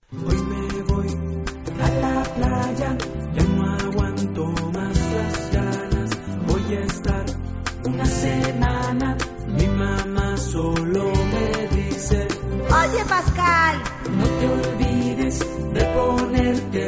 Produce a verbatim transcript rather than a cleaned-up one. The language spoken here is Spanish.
Hoy me voy a la playa, ya no aguanto más las ganas. Voy a estar una semana, mi mamá solo me dice: Oye, Pascal, no te olvides de ponerte